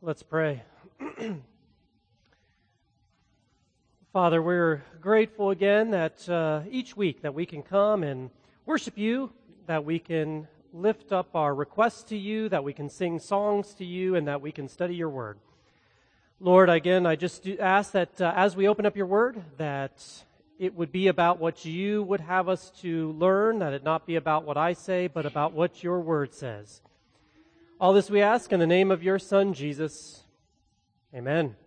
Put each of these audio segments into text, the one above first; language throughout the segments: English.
Let's pray. Father, we're grateful again that each week that we can come and worship you, that we can lift up our requests to you, that we can sing songs to you, and that we can study your word. Lord, again, I just ask that as we open up your word, that it would be about what you would have us to learn, that it not be about what I say, but about what your word says. All this we ask in the name of your Son, Jesus. Amen.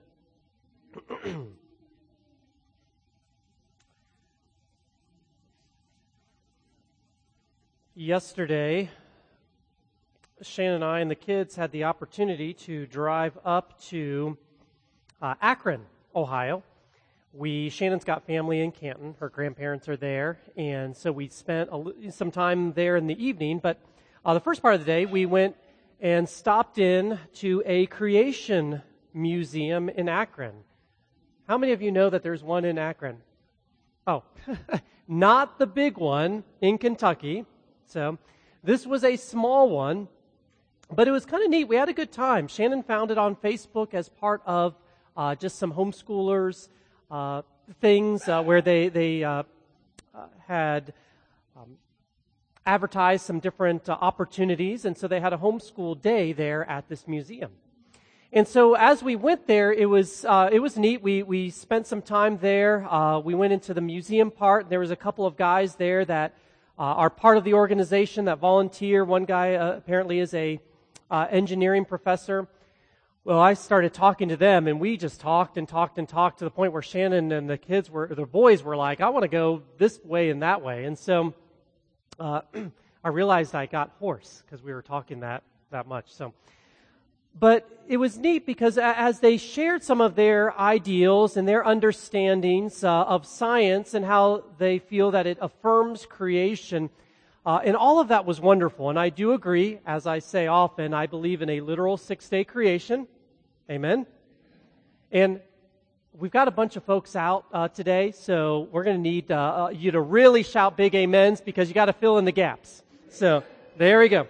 Yesterday, Shannon and I and the kids had the opportunity to drive up to Akron, Ohio. Shannon's got family in Canton. Her grandparents are there, and so we spent some time there in the evening. But the first part of the day, we went and stopped in to a creation museum in Akron. How many of you know that there's one in Akron? Oh, not the big one in Kentucky. So this was a small one, but it was kind of neat. We had a good time. Shannon found it on Facebook as part of just some homeschoolers things where they had advertised some different opportunities, and so they had a homeschool day there at this museum. And so as we went there, it was neat. We spent some time there. We went into the museum part. There was a couple of guys there that are part of the organization that volunteer. One guy apparently is a engineering professor. Well, I started talking to them, and we just talked to the point where Shannon and the boys were like, I want to go this way and that way. And so I realized I got hoarse because we were talking that much. But it was neat because as they shared some of their ideals and their understandings of science and how they feel that it affirms creation, and all of that was wonderful. And I do agree, as I say often, I believe in a literal 6-day creation. Amen. And we've got a bunch of folks out today, so we're going to need you to really shout big amens because you got to fill in the gaps. So there we go.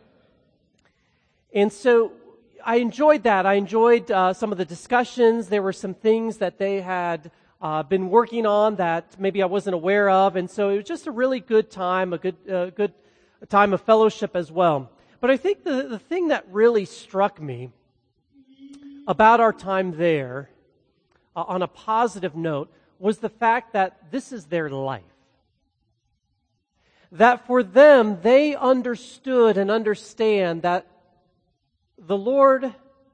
And so I enjoyed that. I enjoyed some of the discussions. There were some things that they had been working on that maybe I wasn't aware of, and so it was just a really good time, a good time of fellowship as well. But I think the thing that really struck me about our time there, on a positive note, was the fact that this is their life. That for them, they understood and understand that the Lord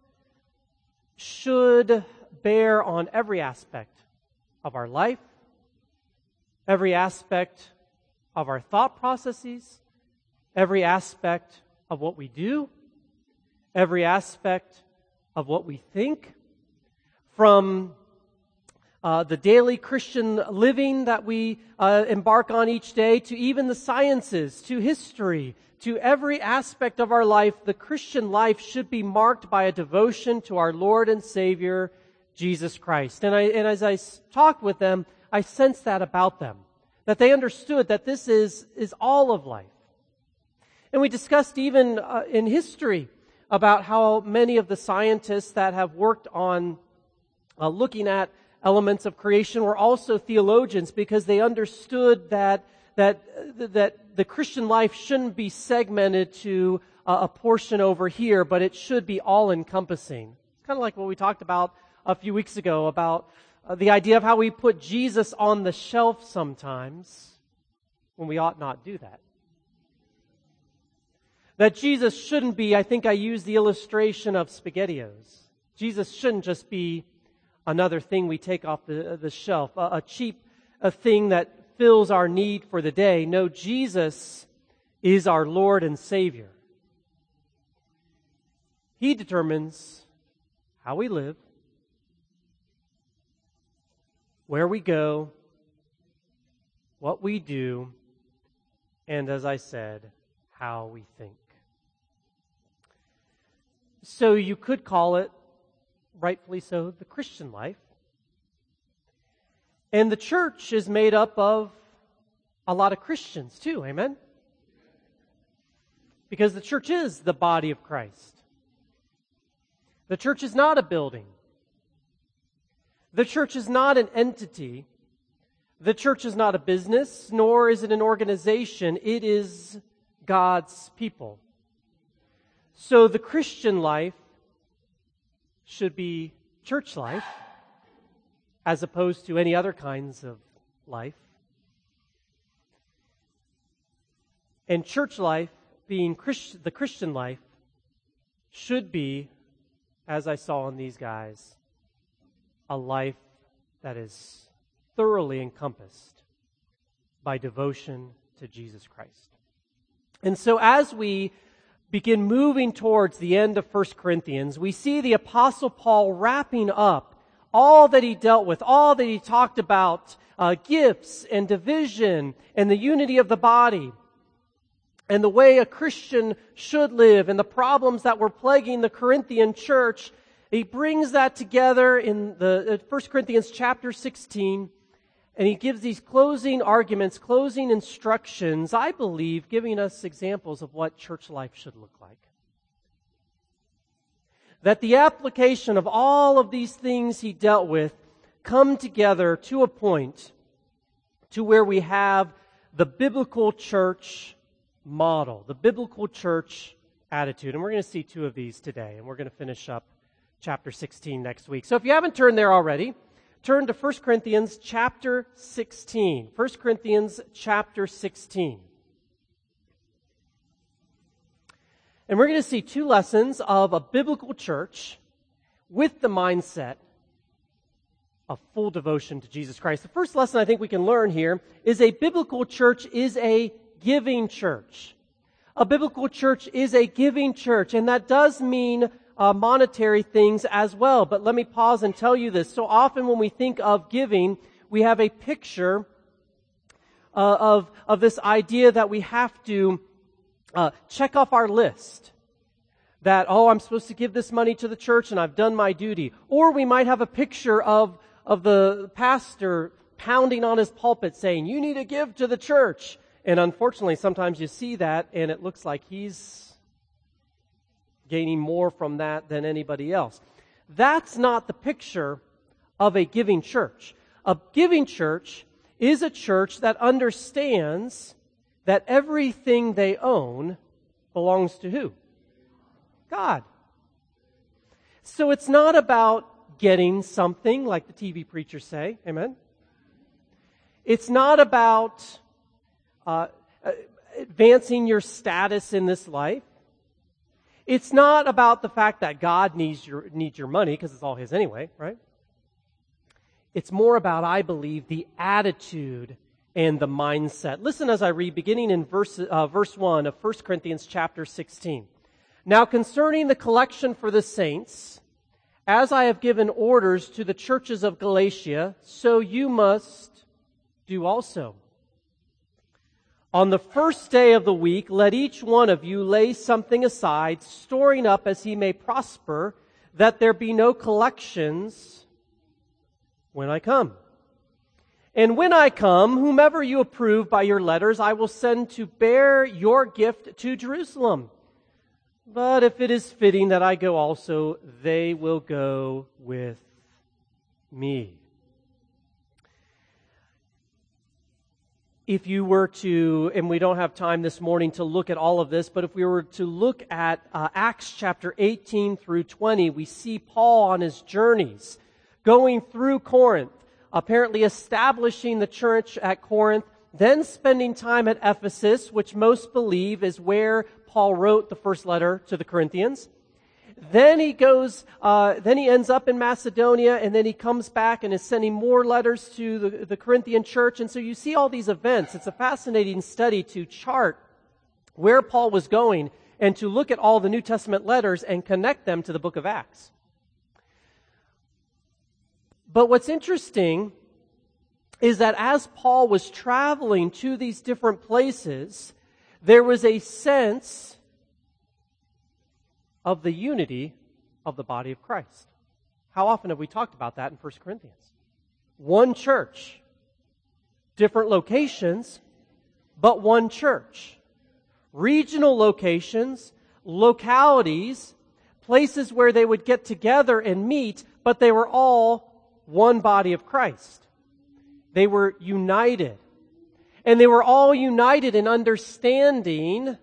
should bear on every aspect of our life, every aspect of our thought processes, every aspect of what we do, every aspect of what we think, from the daily Christian living that we embark on each day, to even the sciences, to history, to every aspect of our life. The Christian life should be marked by a devotion to our Lord and Savior, Jesus Christ. And as I talked with them, I sensed that about them, that they understood that this is all of life. And we discussed even in history about how many of the scientists that have worked on looking at elements of creation were also theologians, because they understood that the Christian life shouldn't be segmented to a portion over here, but it should be all-encompassing. It's kind of like what we talked about a few weeks ago about the idea of how we put Jesus on the shelf sometimes when we ought not do that. That Jesus shouldn't be, I think I used the illustration of SpaghettiOs. Jesus shouldn't just be another thing we take off the shelf, a cheap thing that fills our need for the day. No, Jesus is our Lord and Savior. He determines how we live, where we go, what we do, and as I said, how we think. So you could call it, rightfully so, the Christian life. And the church is made up of a lot of Christians too, amen? Because the church is the body of Christ. The church is not a building. The church is not an entity. The church is not a business, nor is it an organization. It is God's people. So the Christian life should be church life as opposed to any other kinds of life. And church life, being the Christian life, should be, as I saw in these guys, a life that is thoroughly encompassed by devotion to Jesus Christ. And so as we begin moving towards the end of 1 Corinthians, we see the Apostle Paul wrapping up all that he dealt with, all that he talked about, gifts and division and the unity of the body and the way a Christian should live and the problems that were plaguing the Corinthian church. He brings that together in the 1 Corinthians chapter 16, and he gives these closing arguments, closing instructions, I believe, giving us examples of what church life should look like. That the application of all of these things he dealt with come together to a point to where we have the biblical church model, the biblical church attitude. And we're going to see two of these today, and we're going to finish up chapter 16 next week. So if you haven't turned there already, turn to 1 Corinthians chapter 16. 1 Corinthians chapter 16. And we're going to see two lessons of a biblical church with the mindset of full devotion to Jesus Christ. The first lesson I think we can learn here is a biblical church is a giving church. A biblical church is a giving church, and that does mean monetary things as well. But let me pause and tell you this. So often when we think of giving, we have a picture of this idea that we have to check off our list. That, I'm supposed to give this money to the church and I've done my duty. Or we might have a picture of the pastor pounding on his pulpit saying, you need to give to the church. And unfortunately, sometimes you see that and it looks like he's gaining more from that than anybody else. That's not the picture of a giving church. A giving church is a church that understands that everything they own belongs to who? God. So it's not about getting something like the TV preachers say. Amen? It's not about advancing your status in this life. It's not about the fact that God needs your money, because it's all His anyway, right? It's more about, I believe, the attitude and the mindset. Listen as I read, beginning in verse 1 of 1 Corinthians chapter 16. Now concerning the collection for the saints, as I have given orders to the churches of Galatia, so you must do also. On the first day of the week, let each one of you lay something aside, storing up as he may prosper, that there be no collections when I come. And when I come, whomever you approve by your letters, I will send to bear your gift to Jerusalem. But if it is fitting that I go also, they will go with me. If you were to, and we don't have time this morning to look at all of this, but if we were to look at Acts chapter 18 through 20, we see Paul on his journeys, going through Corinth, apparently establishing the church at Corinth, then spending time at Ephesus, which most believe is where Paul wrote the first letter to the Corinthians. Then he ends up in Macedonia, and then he comes back and is sending more letters to the Corinthian church. And so you see all these events. It's a fascinating study to chart where Paul was going and to look at all the New Testament letters and connect them to the book of Acts. But what's interesting is that as Paul was traveling to these different places, there was a sense of the unity of the body of Christ. How often have we talked about that in 1 Corinthians? One church, different locations, but one church. Regional locations, localities, places where they would get together and meet, but they were all one body of Christ. They were united. And they were all united in understanding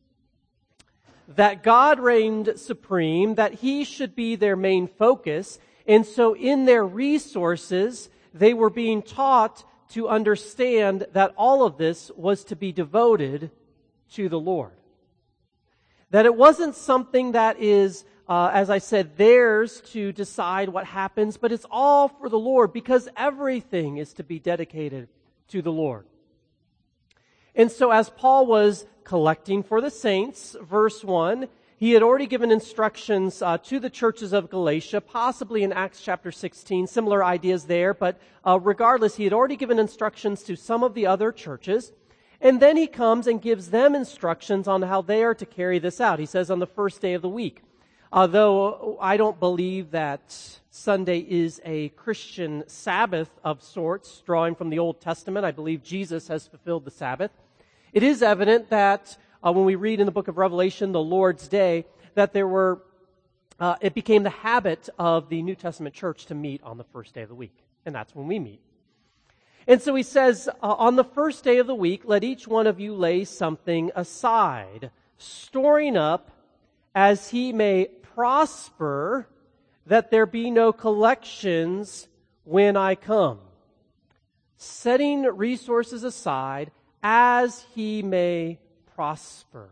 that God reigned supreme, that He should be their main focus. And so in their resources, they were being taught to understand that all of this was to be devoted to the Lord. That it wasn't something that is, as I said, theirs to decide what happens, but it's all for the Lord because everything is to be dedicated to the Lord. And so as Paul was collecting for the saints, verse 1, he had already given instructions to the churches of Galatia, possibly in Acts chapter 16, similar ideas there, but regardless, he had already given instructions to some of the other churches. And then he comes and gives them instructions on how they are to carry this out. He says on the first day of the week. Though I don't believe that Sunday is a Christian Sabbath of sorts, drawing from the Old Testament. I believe Jesus has fulfilled the Sabbath. It is evident that when we read in the book of Revelation, the Lord's Day, that it became the habit of the New Testament church to meet on the first day of the week. And that's when we meet. And so he says, on the first day of the week, let each one of you lay something aside, storing up as he may prosper, that there be no collections when I come. Setting resources aside as he may prosper.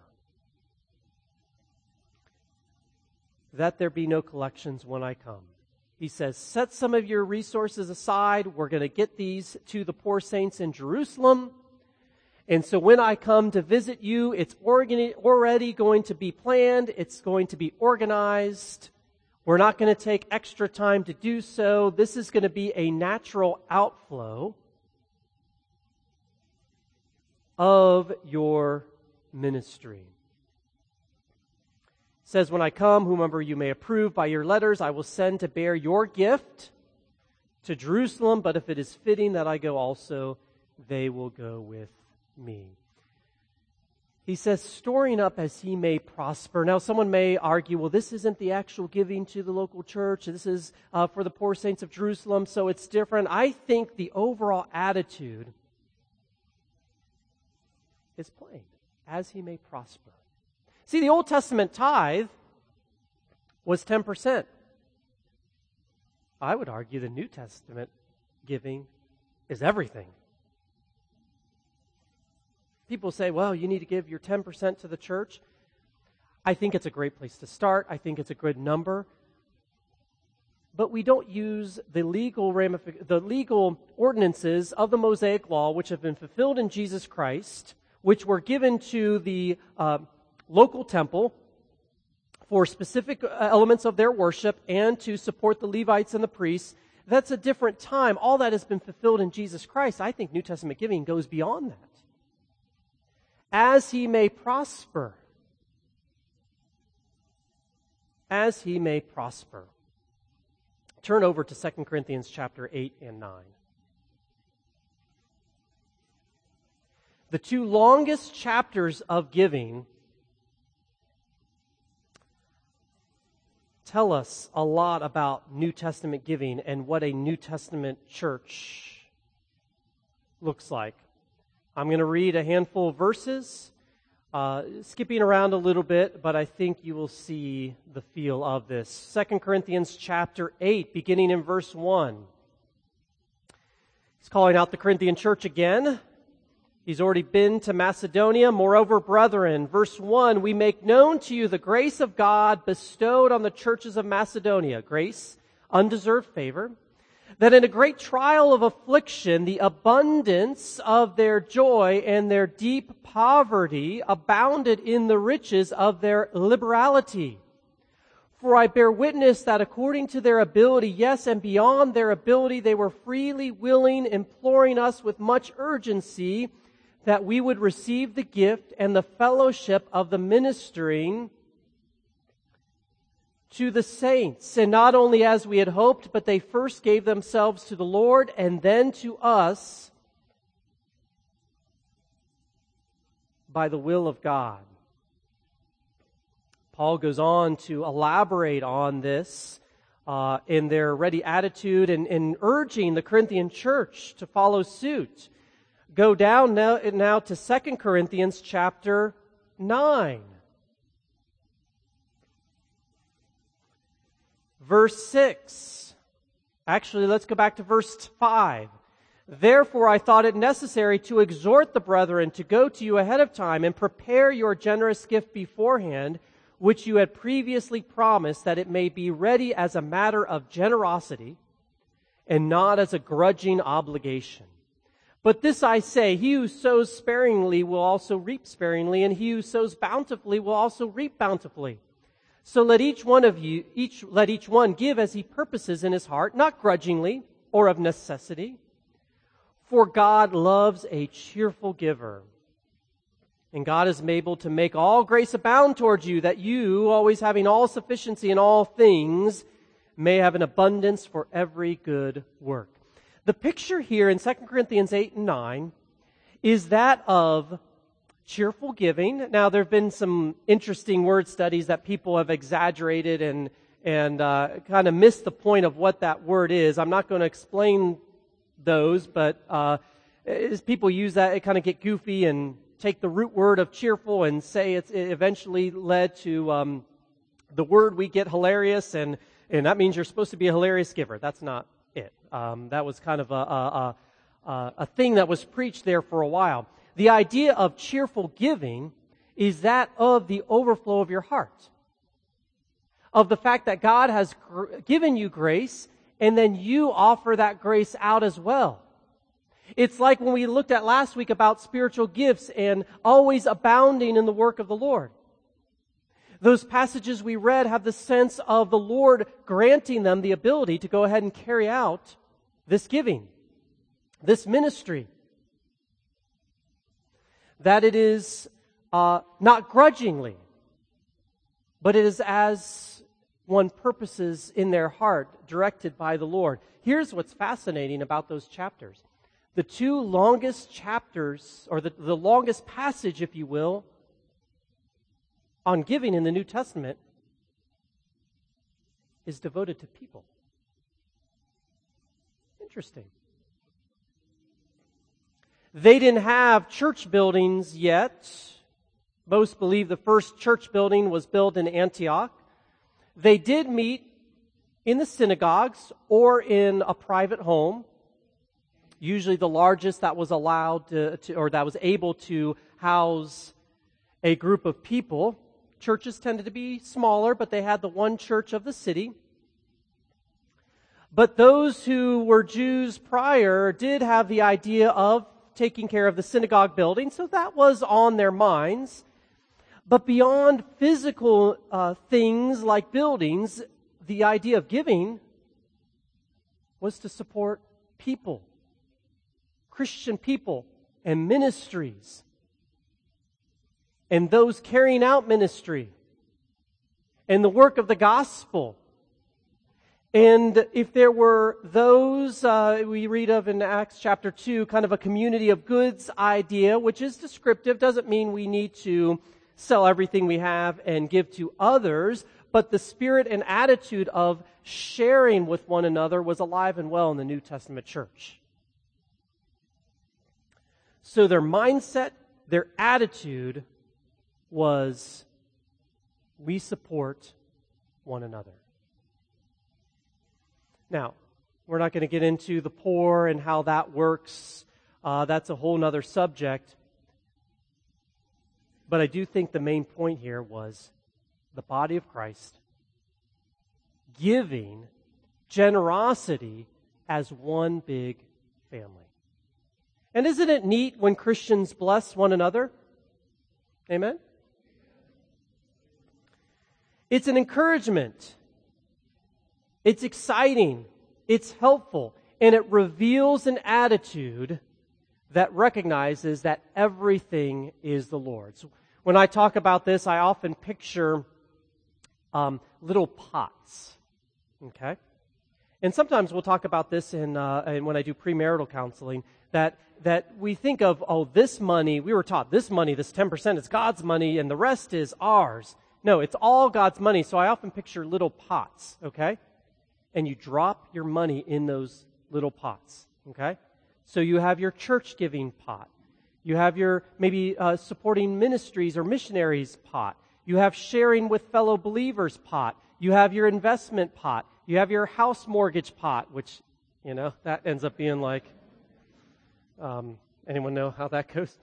That there be no collections when I come. He says, set some of your resources aside. We're going to get these to the poor saints in Jerusalem. And so when I come to visit you, it's already going to be planned. It's going to be organized. We're not going to take extra time to do so. This is going to be a natural outflow of your ministry. It says, when I come, whomever you may approve by your letters, I will send to bear your gift to Jerusalem. But if it is fitting that I go also, they will go with me. He says, storing up as he may prosper. Now, someone may argue, well, this isn't the actual giving to the local church. This is for the poor saints of Jerusalem, so it's different. I think the overall attitude is plain, as he may prosper. See, the Old Testament tithe was 10%. I would argue the New Testament giving is everything. People say, well, you need to give your 10% to the church. I think it's a great place to start. I think it's a good number. But we don't use the legal ordinances of the Mosaic Law, which have been fulfilled in Jesus Christ, which were given to the local temple for specific elements of their worship and to support the Levites and the priests. That's a different time. All that has been fulfilled in Jesus Christ. I think New Testament giving goes beyond that. As he may prosper. As he may prosper. Turn over to 2 Corinthians chapter 8 and 9. The two longest chapters of giving tell us a lot about New Testament giving and what a New Testament church looks like. I'm going to read a handful of verses, skipping around a little bit, but I think you will see the feel of this. 2 Corinthians chapter 8, beginning in verse 1. He's calling out the Corinthian church again. He's already been to Macedonia. Moreover, brethren, verse 1, we make known to you the grace of God bestowed on the churches of Macedonia. Grace, undeserved favor. That in a great trial of affliction, the abundance of their joy and their deep poverty abounded in the riches of their liberality. For I bear witness that according to their ability, yes, and beyond their ability, they were freely willing, imploring us with much urgency that we would receive the gift and the fellowship of the ministering to the saints. And not only as we had hoped, but they first gave themselves to the Lord and then to us by the will of God. Paul goes on to elaborate on this in their ready attitude and urging the Corinthian church to follow suit. Go down now to 2 Corinthians chapter 9. Verse 6. Actually, let's go back to verse 5. Therefore, I thought it necessary to exhort the brethren to go to you ahead of time and prepare your generous gift beforehand, which you had previously promised, that it may be ready as a matter of generosity and not as a grudging obligation. But this I say, he who sows sparingly will also reap sparingly, and he who sows bountifully will also reap bountifully. So let each one give as he purposes in his heart, not grudgingly or of necessity. For God loves a cheerful giver. And God is able to make all grace abound towards you, that you, always having all sufficiency in all things, may have an abundance for every good work. The picture here in 2 Corinthians 8 and 9 is that of cheerful giving. Now, there have been some interesting word studies that people have exaggerated and kind of missed the point of what that word is. I'm not going to explain those, but as people use that, it kind of get goofy and take the root word of cheerful and say it eventually led to the word we get hilarious, and that means you're supposed to be a hilarious giver. That's not it. That was kind of a thing that was preached there for a while. The idea of cheerful giving is that of the overflow of your heart, of the fact that God has given you grace, and then you offer that grace out as well. It's like when we looked at last week about spiritual gifts and always abounding in the work of the Lord. Those passages we read have the sense of the Lord granting them the ability to go ahead and carry out this giving, this ministry. That it is not grudgingly, but it is as one purposes in their heart, directed by the Lord. Here's what's fascinating about those chapters. The two longest chapters, or the longest passage, if you will, on giving in the New Testament is devoted to people. Interesting. They didn't have church buildings yet. Most believe the first church building was built in Antioch. They did meet in the synagogues or in a private home, usually the largest that was allowed to or that was able to house a group of people. Churches tended to be smaller, but they had the one church of the city. But those who were Jews prior did have the idea of taking care of the synagogue building, so that was on their minds. But beyond physical things like buildings, the idea of giving was to support people, Christian people, and ministries, and those carrying out ministry, and the work of the gospel. And if there were those, we read of in Acts chapter 2, kind of a community of goods idea, which is descriptive, doesn't mean we need to sell everything we have and give to others, but the spirit and attitude of sharing with one another was alive and well in the New Testament church. So their mindset, their attitude was, we support one another. Now, we're not going to get into the poor and how that works. That's a whole other subject. But I do think the main point here was the body of Christ giving generosity as one big family. And isn't it neat when Christians bless one another? Amen? It's an encouragement. It's exciting, it's helpful, and it reveals an attitude that recognizes that everything is the Lord's. When I talk about this, I often picture little pots, okay? And sometimes we'll talk about this in when I do premarital counseling, that we think of, this money, we were taught this money, this 10%, is God's money, and the rest is ours. No, it's all God's money. So I often picture little pots, okay? And you drop your money in those little pots, okay? So you have your church giving pot. You have your maybe supporting ministries or missionaries pot. You have sharing with fellow believers pot. You have your investment pot. You have your house mortgage pot, which, that ends up being like, anyone know how that goes?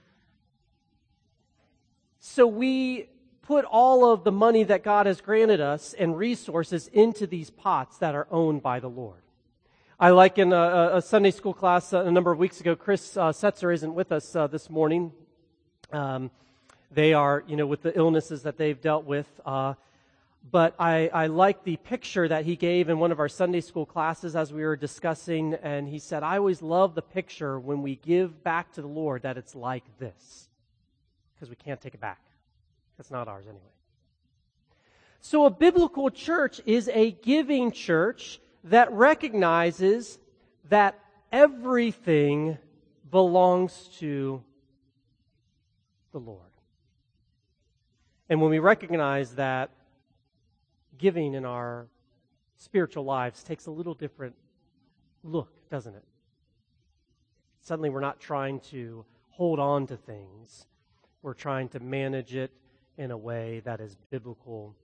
So we put all of the money that God has granted us and resources into these pots that are owned by the Lord. I like in a Sunday school class a number of weeks ago, Chris Setzer isn't with us this morning. They are, with the illnesses that they've dealt with. But I like the picture that he gave in one of our Sunday school classes as we were discussing. And he said, I always love the picture when we give back to the Lord that it's like this. Because we can't take it back. It's not ours anyway. So a biblical church is a giving church that recognizes that everything belongs to the Lord. And when we recognize that, giving in our spiritual lives takes a little different look, doesn't it? Suddenly we're not trying to hold on to things. We're trying to manage it in a way that is biblical,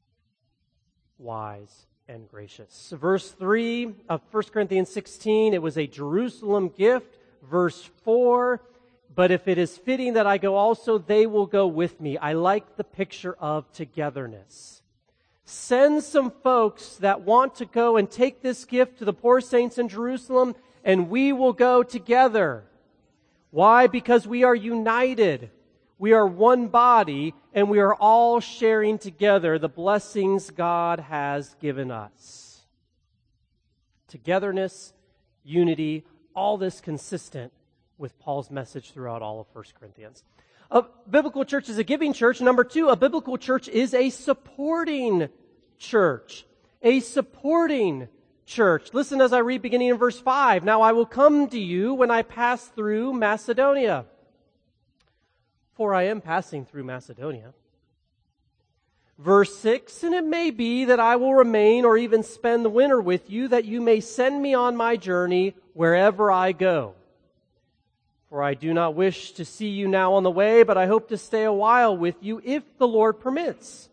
wise, and gracious. Verse 3 of 1 Corinthians 16, it was a Jerusalem gift. Verse 4, but if it is fitting that I go also, they will go with me. I like the picture of togetherness. Send some folks that want to go and take this gift to the poor saints in Jerusalem, and we will go together. Why? Because we are united. We are one body, and we are all sharing together the blessings God has given us. Togetherness, unity, all this consistent with Paul's message throughout all of 1 Corinthians. A biblical church is a giving church. Number 2, a biblical church is a supporting church. A supporting church. Listen as I read beginning in verse 5. Now I will come to you when I pass through Macedonia. For I am passing through Macedonia. Verse 6, and it may be that I will remain or even spend the winter with you, that you may send me on my journey wherever I go. For I do not wish to see you now on the way, but I hope to stay a while with you if the Lord permits.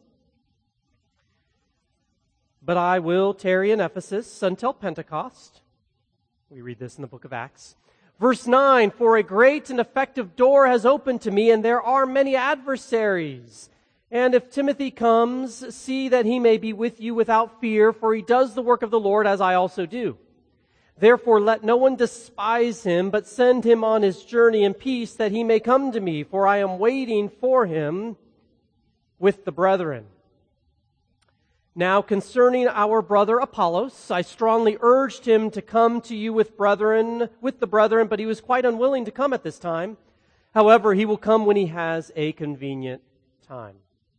But I will tarry in Ephesus until Pentecost. We read this in the book of Acts. Verse 9, for a great and effective door has opened to me, and there are many adversaries. And if Timothy comes, see that he may be with you without fear, for he does the work of the Lord as I also do. Therefore let no one despise him, but send him on his journey in peace, that he may come to me, for I am waiting for him with the brethren. Now concerning our brother Apollos, I strongly urged him to come to you with the brethren, but he was quite unwilling to come at this time. However, he will come when he has a convenient time.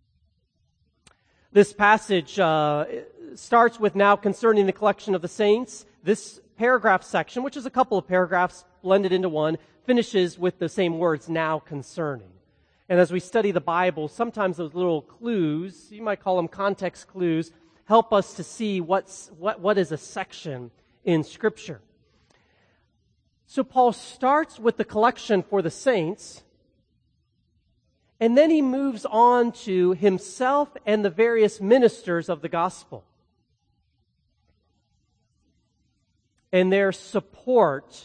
This passage starts with now concerning the collection of the saints. This paragraph section, which is a couple of paragraphs blended into one, finishes with the same words, now concerning. And as we study the Bible, sometimes those little clues, you might call them context clues, help us to see what is a section in Scripture. So Paul starts with the collection for the saints, and then he moves on to himself and the various ministers of the gospel and their support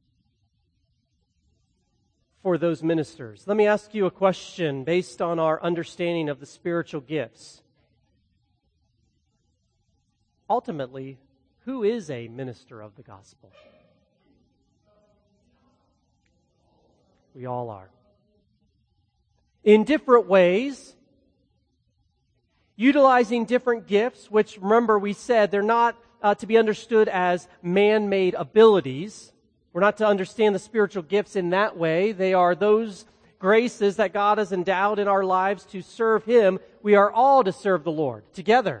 for those ministers. Let me ask you a question based on our understanding of the spiritual gifts. Ultimately, who is a minister of the gospel? We all are. In different ways, utilizing different gifts, which remember we said they're not to be understood as man-made abilities. We're not to understand the spiritual gifts in that way. They are those graces that God has endowed in our lives to serve Him. We are all to serve the Lord together.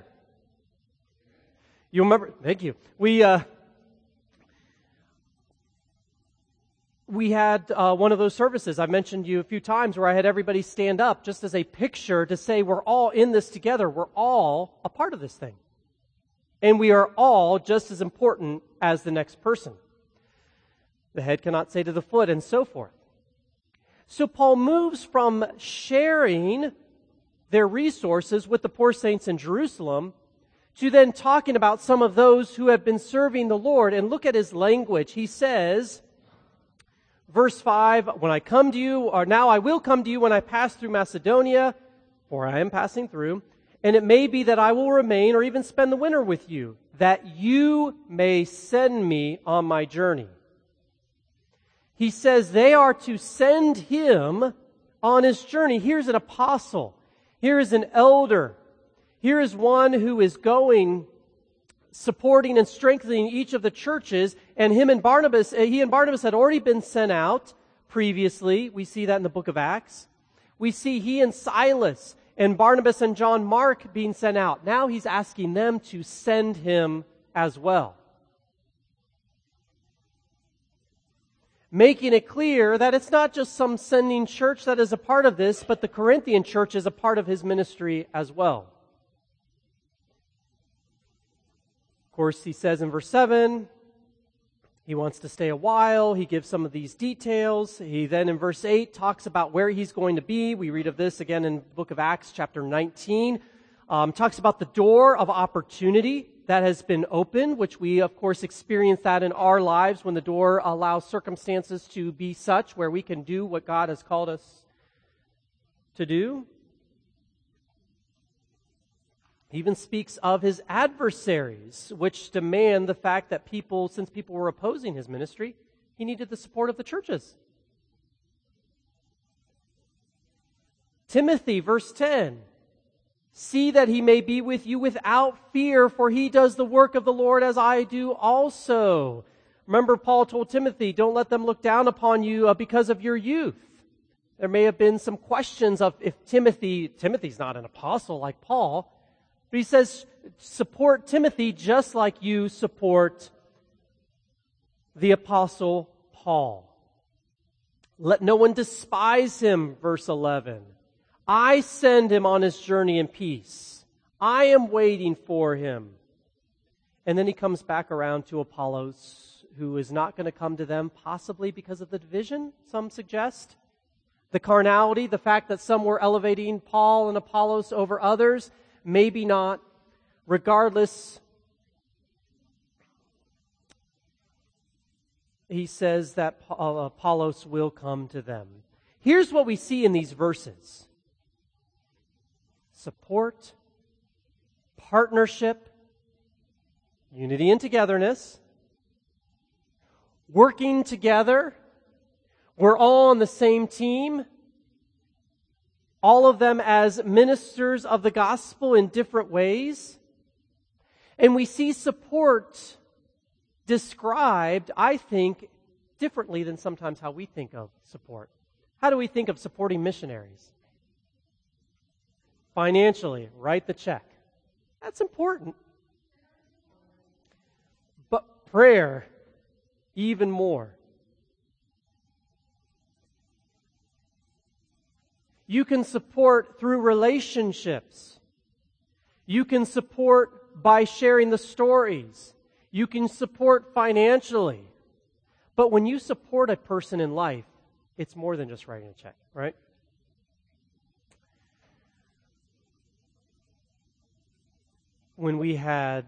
You remember, thank you. We had one of those services I've mentioned to you a few times where I had everybody stand up just as a picture to say we're all in this together. We're all a part of this thing. And we are all just as important as the next person. The head cannot say to the foot, and so forth. So Paul moves from sharing their resources with the poor saints in Jerusalem to then talking about some of those who have been serving the Lord. And look at his language. He says, verse 5, when I come to you, or now I will come to you when I pass through Macedonia, for I am passing through, and it may be that I will remain or even spend the winter with you, that you may send me on my journey. He says they are to send him on his journey. Here's an apostle. Here is an elder. Here is one who is going, supporting and strengthening each of the churches. And he and Barnabas had already been sent out previously. We see that in the book of Acts. We see he and Silas and Barnabas and John Mark being sent out. Now he's asking them to send him as well. Making it clear that it's not just some sending church that is a part of this, but the Corinthian church is a part of his ministry as well. Of course, he says in verse 7, he wants to stay a while. He gives some of these details. He then in verse 8 talks about where he's going to be. We read of this again in the book of Acts chapter 19. Talks about the door of opportunity that has been opened, which we of course experience that in our lives when the door allows circumstances to be such where we can do what God has called us to do. He even speaks of his adversaries, which demand the fact that since people were opposing his ministry, he needed the support of the churches. Timothy, verse 10, see that he may be with you without fear, for he does the work of the Lord as I do also. Remember, Paul told Timothy, don't let them look down upon you because of your youth. There may have been some questions of if Timothy's not an apostle like Paul, but he says, support Timothy just like you support the apostle Paul. Let no one despise him, verse 11. I send him on his journey in peace. I am waiting for him. And then he comes back around to Apollos, who is not going to come to them, possibly because of the division, some suggest. The carnality, the fact that some were elevating Paul and Apollos over others, maybe not. Regardless, he says that Apollos will come to them. Here's what we see in these verses. Support, partnership, unity and togetherness, working together. We're all on the same team. All of them as ministers of the gospel in different ways. And we see support described, I think, differently than sometimes how we think of support. How do we think of supporting missionaries? Financially, write the check. That's important. But prayer, even more. You can support through relationships. You can support by sharing the stories. You can support financially. But when you support a person in life, it's more than just writing a check, right? When we had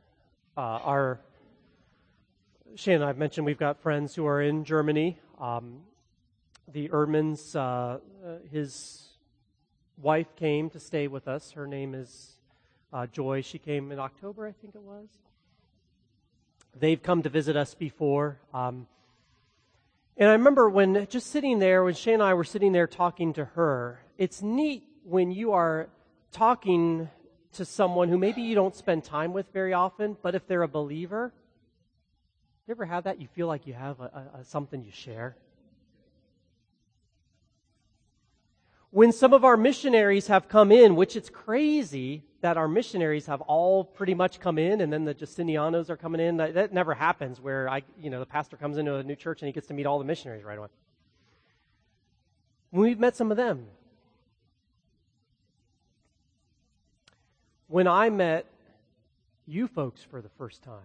Shane and I have mentioned we've got friends who are in Germany. The Erdmans, his wife came to stay with us. Her name is Joy. She came in October, I think it was. They've come to visit us before. And I remember when Shane and I were sitting there talking to her, it's neat when you are talking to someone who maybe you don't spend time with very often, but if they're a believer, you ever have that? You feel like you have something you share? When some of our missionaries have come in, which it's crazy that our missionaries have all pretty much come in and then the Justinianos are coming in. That never happens where the pastor comes into a new church and he gets to meet all the missionaries right away. We've met some of them. When I met you folks for the first time,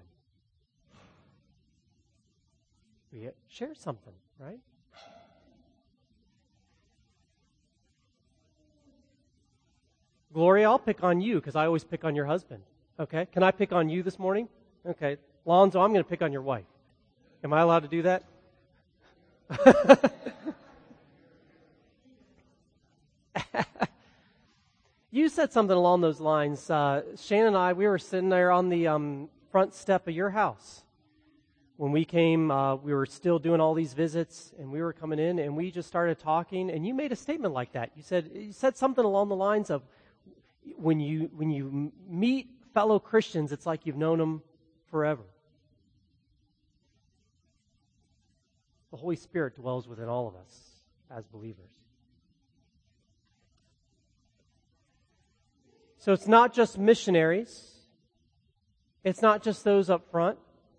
we shared something, right? Gloria, I'll pick on you because I always pick on your husband. Okay? Can I pick on you this morning? Okay. Lonzo, I'm going to pick on your wife. Am I allowed to do that? You said something along those lines. Shannon and I, we were sitting there on the front step of your house. When we came, we were still doing all these visits, and we were coming in, and we just started talking, and you made a statement like that. You said something along the lines of, when you meet fellow Christians, it's like you've known them forever. The Holy Spirit dwells within all of us as believers. So it's not just missionaries. It's not just those up front.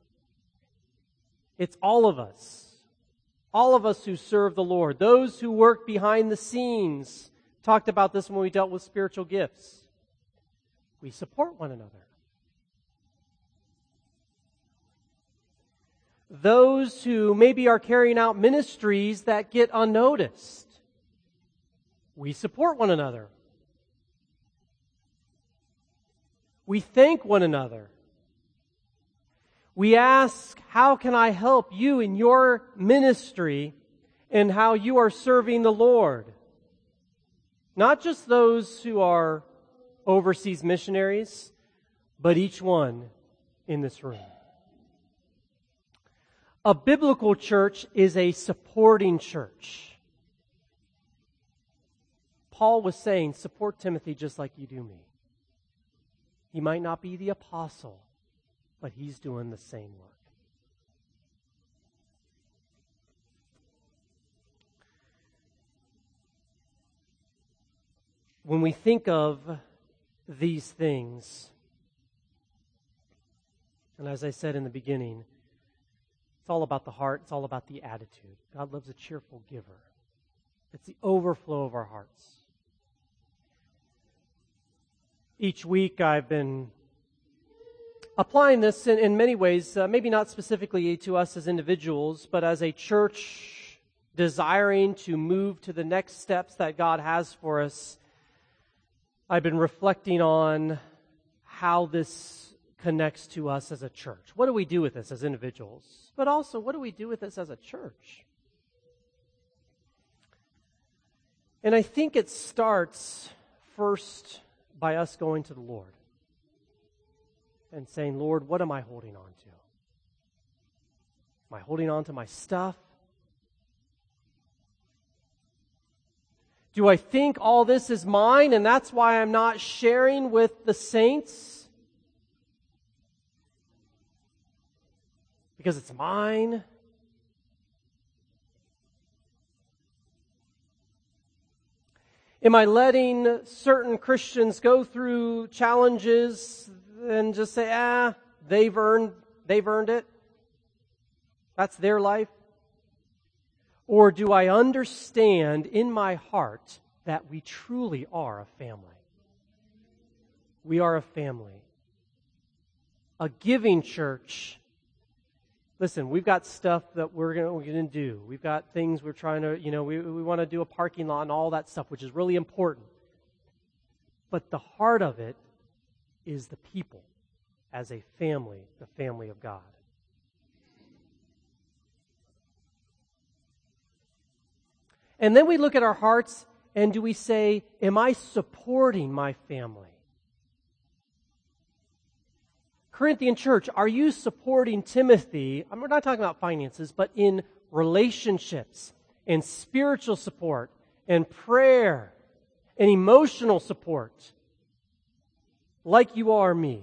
It's all of us. All of us who serve the Lord. Those who work behind the scenes. Talked about this when we dealt with spiritual gifts. We support one another. Those who maybe are carrying out ministries that get unnoticed. We support one another. We thank one another. We ask, how can I help you in your ministry and how you are serving the Lord? Not just those who are overseas missionaries, but each one in this room. A biblical church is a supporting church. Paul was saying, support Timothy just like you do me. He might not be the apostle, but he's doing the same work. When we think of these things, and as I said in the beginning, it's all about the heart, it's all about the attitude. God loves a cheerful giver. It's the overflow of our hearts. Each week I've been applying this in many ways, maybe not specifically to us as individuals, but as a church desiring to move to the next steps that God has for us. I've been reflecting on how this connects to us as a church. What do we do with this as individuals? But also, what do we do with this as a church? And I think it starts first by us going to the Lord and saying, Lord, what am I holding on to? Am I holding on to my stuff? Do I think all this is mine and that's why I'm not sharing with the saints? Because it's mine? Am I letting certain Christians go through challenges and just say, they've earned it? That's their life? Or do I understand in my heart that we truly are a family? We are a family. A giving church. Listen, we've got stuff that we're going to do. We've got things we're trying to, we want to do a parking lot and all that stuff, which is really important. But the heart of it is the people as a family, the family of God. And then we look at our hearts and do we say, am I supporting my family? Corinthian church, are you supporting Timothy? We're not talking about finances, but in relationships, and spiritual support, and prayer, and emotional support, like you are me.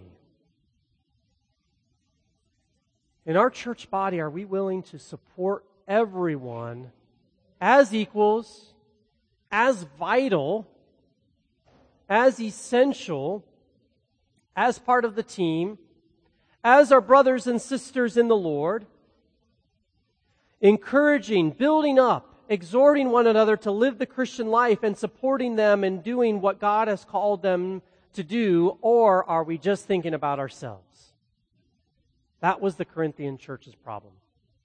In our church body, are we willing to support everyone as equals, as vital, as essential, as part of the team, as our brothers and sisters in the Lord, encouraging, building up, exhorting one another to live the Christian life and supporting them in doing what God has called them to do, or are we just thinking about ourselves? That was the Corinthian church's problem.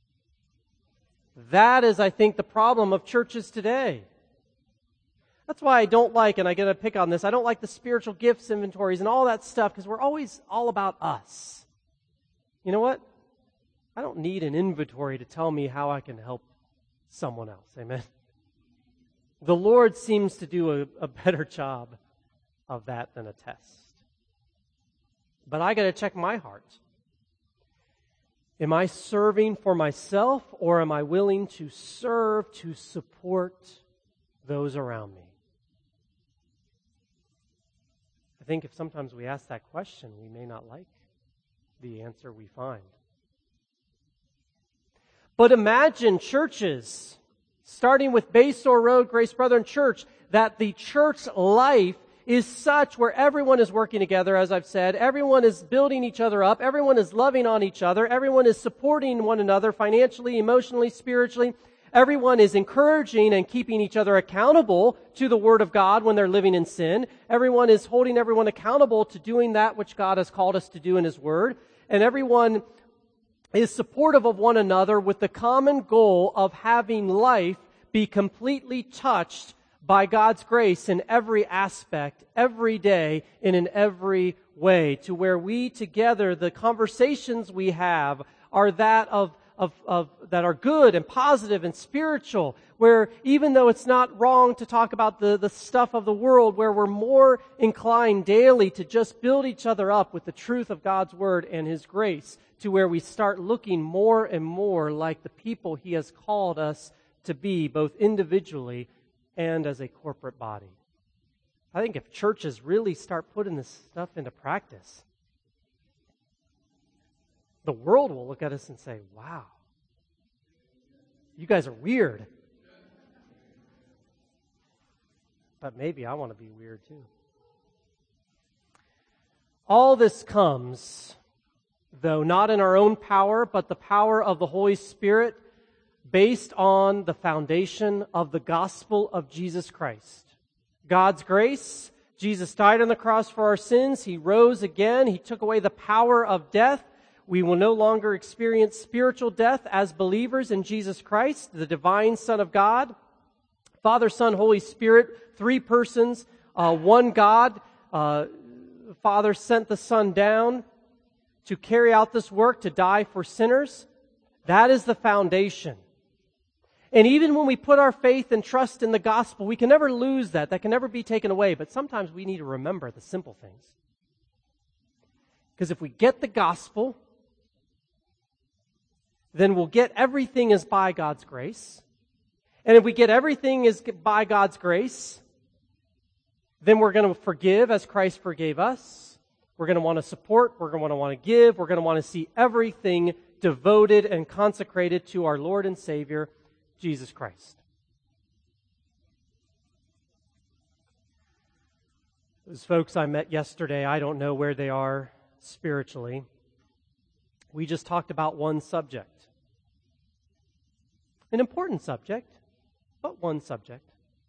That is, I think, the problem of churches today. That's why I don't like, and I get to pick on this, I don't like the spiritual gifts inventories and all that stuff, because we're always all about us. You know what? I don't need an inventory to tell me how I can help someone else. Amen? The Lord seems to do a better job of that than a test. But I got to check my heart. Am I serving for myself, or am I willing to serve to support those around me? I think if sometimes we ask that question, we may not like the answer we find. But imagine churches, starting with Baysore Road Grace Brethren Church, that the church life is such where everyone is working together, as I've said, everyone is building each other up, everyone is loving on each other, everyone is supporting one another financially, emotionally, spiritually. Everyone is encouraging and keeping each other accountable to the Word of God when they're living in sin. Everyone is holding everyone accountable to doing that which God has called us to do in His Word. And everyone is supportive of one another with the common goal of having life be completely touched by God's grace in every aspect, every day, and in every way, to where we together, the conversations we have are that of that are good and positive and spiritual, where even though it's not wrong to talk about the stuff of the world, where we're more inclined daily to just build each other up with the truth of God's Word and His grace, to where we start looking more and more like the people He has called us to be, both individually and as a corporate body. I think if churches really start putting this stuff into practice, the world will look at us and say, wow, you guys are weird. But maybe I want to be weird too. All this comes, though not in our own power, but the power of the Holy Spirit, based on the foundation of the gospel of Jesus Christ. God's grace, Jesus died on the cross for our sins. He rose again. He took away the power of death. We will no longer experience spiritual death as believers in Jesus Christ, the divine Son of God. Father, Son, Holy Spirit, three persons, one God. Father sent the Son down to carry out this work, to die for sinners. That is the foundation. And even when we put our faith and trust in the gospel, we can never lose that. That can never be taken away. But sometimes we need to remember the simple things. Because if we get the gospel, then we'll get everything is by God's grace. And if we get everything is by God's grace, then we're going to forgive as Christ forgave us. We're going to want to support. We're going to want to give. We're going to want to see everything devoted and consecrated to our Lord and Savior, Jesus Christ. Those folks I met yesterday, I don't know where they are spiritually. We just talked about one subject. An important subject, but one subject.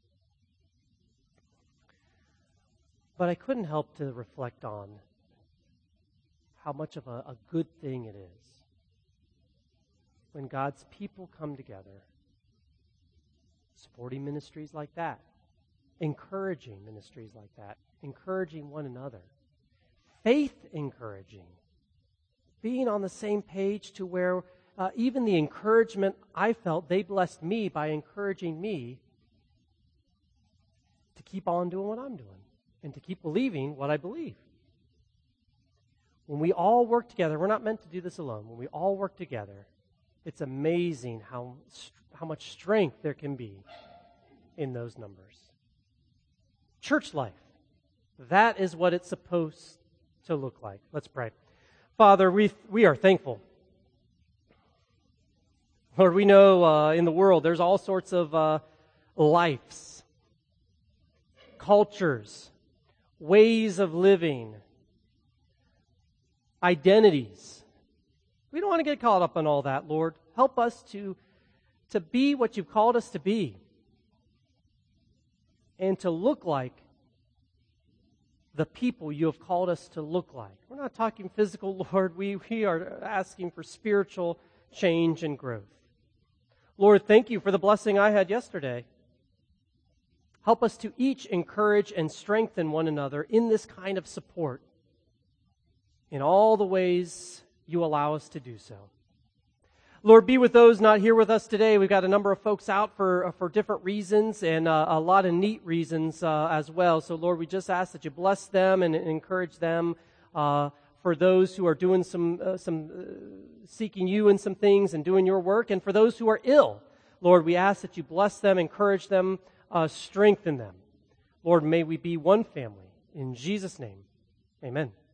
But I couldn't help to reflect on how much of a good thing it is when God's people come together, supporting ministries like that, encouraging ministries like that, encouraging one another, faith encouraging, being on the same page to where even the encouragement I felt, they blessed me by encouraging me to keep on doing what I'm doing and to keep believing what I believe. When we all work together, we're not meant to do this alone. When we all work together, it's amazing how much strength there can be in those numbers. Church life, that is what it's supposed to look like. Let's pray. Father, we are thankful. Lord, we know in the world there's all sorts of lives. cultures, ways of living, identities. We don't want to get caught up in all that, Lord. Help us to be what you've called us to be and to look like the people you have called us to look like. We're not talking physical, Lord. We are asking for spiritual change and growth. Lord, thank you for the blessing I had yesterday. Help us to each encourage and strengthen one another in this kind of support in all the ways you allow us to do so. Lord, be with those not here with us today. We've got a number of folks out for different reasons and a lot of neat reasons as well. So, Lord, we just ask that you bless them and encourage them. For those who are doing some seeking you in some things and doing your work, and for those who are ill, Lord, we ask that you bless them, encourage them, strengthen them. Lord, may we be one family. In Jesus' name, amen.